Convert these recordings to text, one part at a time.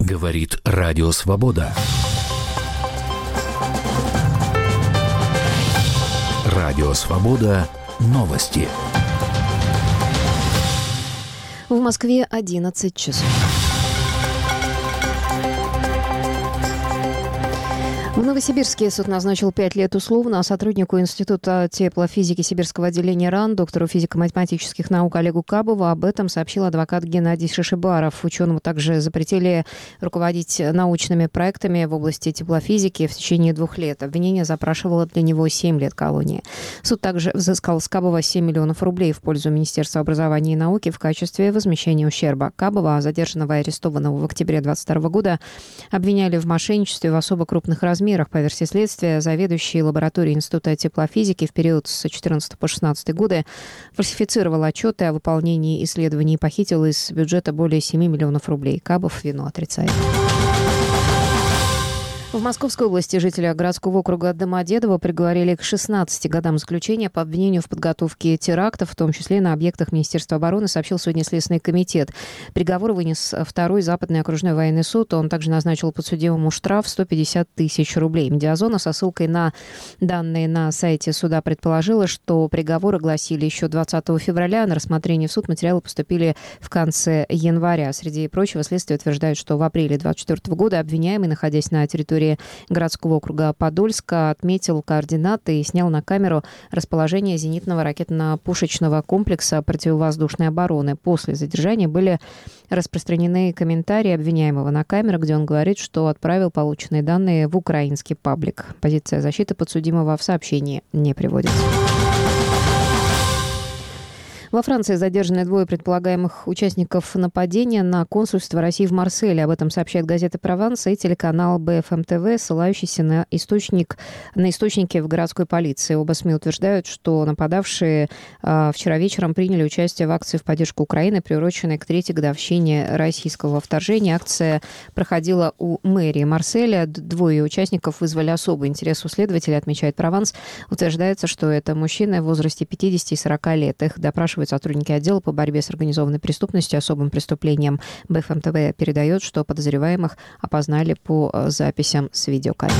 Говорит Радио Свобода. Радио Свобода. Новости. В Москве 11 часов. В Новосибирске суд назначил 5 лет условно сотруднику Института теплофизики Сибирского отделения РАН, доктору физико-математических наук Олегу Кабову. Об этом сообщил адвокат Геннадий Шишибаров. Ученому также запретили руководить научными проектами в области теплофизики в течение 2 лет. Обвинение запрашивало для него 7 лет колонии. Суд также взыскал с Кабова 7 миллионов рублей в пользу Министерства образования и науки в качестве возмещения ущерба. Кабова, задержанного и арестованного в октябре 2022 года, обвиняли в мошенничестве в особо крупных размерах. По версии следствия, заведующий лабораторией Института теплофизики в период с 2014 по 2016 годы фальсифицировал отчеты о выполнении исследований и похитил из бюджета более 7 миллионов рублей. Кабов вину отрицает. В Московской области жителя городского округа Домодедово приговорили к 16 годам заключения по обвинению в подготовке терактов, в том числе на объектах Министерства обороны, сообщил сегодня Следственный комитет. Приговор вынес 2-й Западный окружной военный суд. Он также назначил подсудимому штраф 150 тысяч рублей. Медиазона со ссылкой на данные на сайте суда предположила, что приговор огласили еще 20 февраля. На рассмотрение в суд материалы поступили в конце января. Среди прочего, следствие утверждает, что в апреле 2024 года обвиняемый, находясь на территории городского округа Подольска, отметил координаты и снял на камеру расположение зенитного ракетно-пушечного комплекса противовоздушной обороны. После задержания были распространены комментарии обвиняемого на камеру, где он говорит, что отправил полученные данные в украинский паблик. Позиция защиты подсудимого в сообщении не приводится. Во Франции задержаны 2 предполагаемых участников нападения на консульство России в Марселе. Об этом сообщает газета «Прованс» и телеканал БФМ ТВ, ссылающийся на источники в городской полиции. Оба СМИ утверждают, что нападавшие вчера вечером приняли участие в акции в поддержку Украины, приуроченной к 3-й годовщине российского вторжения. Акция проходила у мэрии Марселя. 2 участников вызвали особый интерес у следователя, отмечает «Прованс». Утверждается, что это мужчины в возрасте 50 и 40 лет. Их допрашивают сотрудники отдела по борьбе с организованной преступностью и особым преступлением. БФМ ТВ передает, что подозреваемых опознали по записям с видеокамер.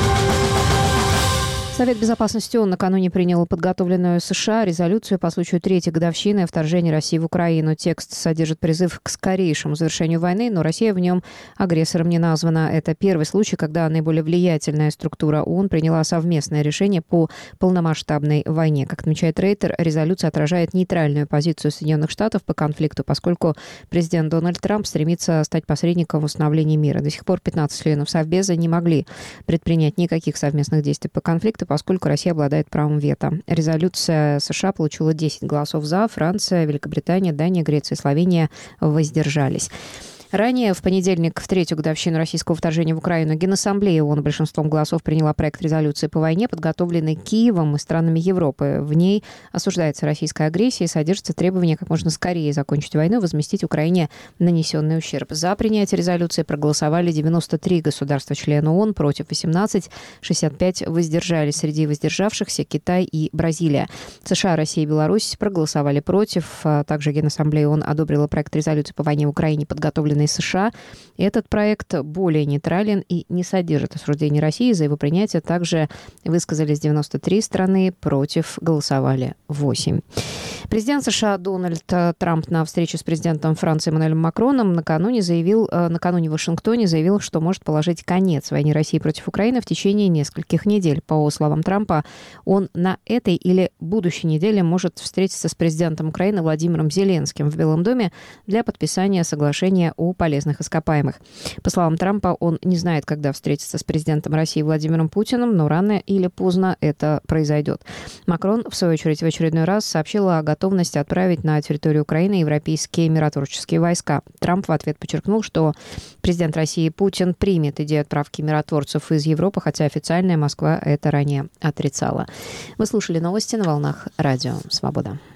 Совет Безопасности ООН накануне принял подготовленную США резолюцию по случаю 3-й годовщины вторжения России в Украину. Текст содержит призыв к скорейшему завершению войны, но Россия в нем агрессором не названа. Это первый случай, когда наиболее влиятельная структура ООН приняла совместное решение по полномасштабной войне. Как отмечает Рейтер, резолюция отражает нейтральную позицию Соединенных Штатов по конфликту, поскольку президент Дональд Трамп стремится стать посредником в установлении мира. До сих пор 15 членов Совбеза не могли предпринять никаких совместных действий по конфликту, поскольку Россия обладает правом вето. Резолюция США получила 10 голосов «за», Франция, Великобритания, Дания, Греция и Словения воздержались. Ранее, в понедельник, в 3-ю годовщину российского вторжения в Украину, Генассамблея ООН большинством голосов приняла проект резолюции по войне, подготовленный Киевом и странами Европы. В ней осуждается российская агрессия и содержится требование как можно скорее закончить войну и возместить Украине нанесенный ущерб. За принятие резолюции проголосовали 93 государства-члена ООН, против 18, 65 воздержались. Среди воздержавшихся Китай и Бразилия. США, Россия и Беларусь проголосовали против. Также Генассамблея ООН одобрила проект резолюции по войне в Украине, подготовленный США. Этот проект более нейтрален и не содержит осуждений России. За его принятие также высказались 93 страны, против голосовали 8. Президент США Дональд Трамп на встрече с президентом Франции Эммануэлем Макроном накануне в Вашингтоне заявил, что может положить конец войне России против Украины в течение нескольких недель. По словам Трампа, он на этой или будущей неделе может встретиться с президентом Украины Владимиром Зеленским в Белом доме для подписания соглашения о полезных ископаемых. По словам Трампа, он не знает, когда встретиться с президентом России Владимиром Путиным, но рано или поздно это произойдет. Макрон, в свою очередь, в очередной раз сообщил о готовности отправить на территорию Украины европейские миротворческие войска. Трамп в ответ подчеркнул, что президент России Путин примет идею отправки миротворцев из Европы, хотя официальная Москва это ранее отрицала. Вы слушали новости на волнах Радио Свобода.